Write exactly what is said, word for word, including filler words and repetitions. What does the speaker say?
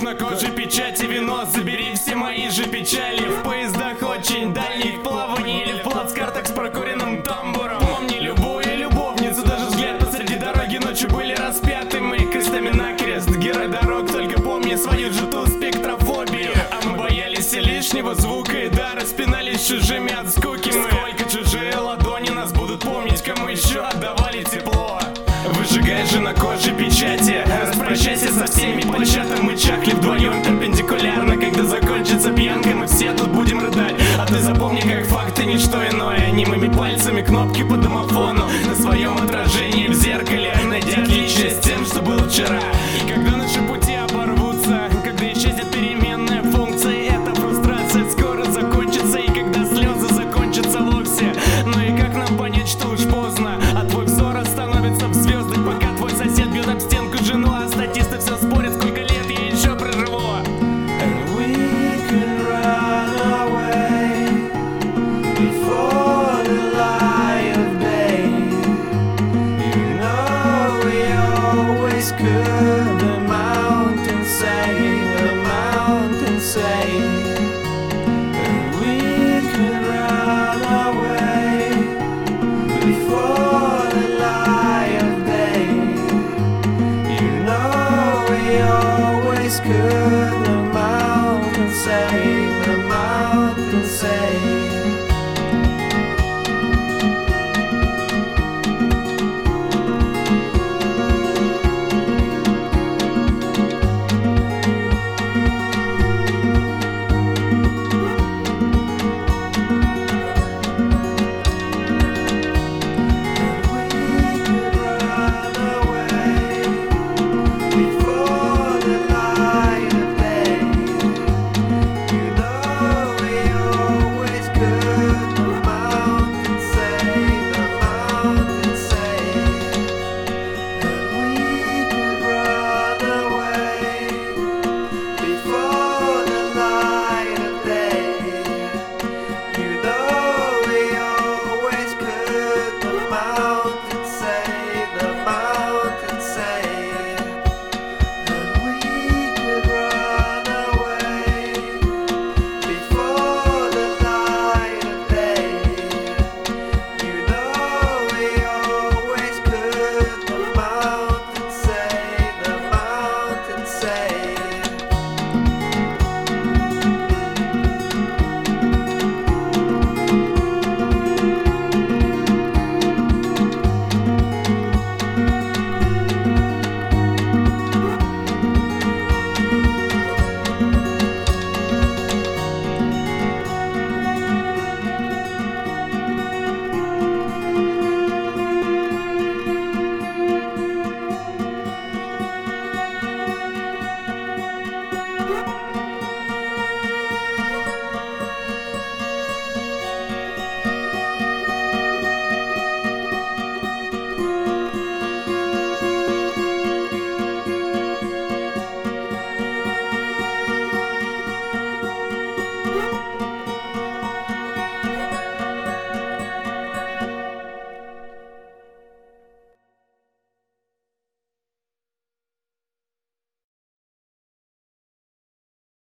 на коже печати вино. Забери все мои же печали в поездах очень дальних плаваний или в плацкартах с прокуренным тамбуром. Помни любую любовницу, даже взгляд посреди дороги ночью были распяты мы крестами накрест. Герой дорог, только помни свою же ту спектрофобию. А мы боялись и лишнего звука, и да, распинались чужими от скуки мы. Сколько чужие ладони нас будут помнить, кому еще отдавали тепло. Выжигай же на коже печати, распрощайся со всеми по чатам. Мы чахли вдвоем перпендикулярно. Когда закончится пьянка, мы все тут будем рыдать. А ты запомни, как факты, ничто иное.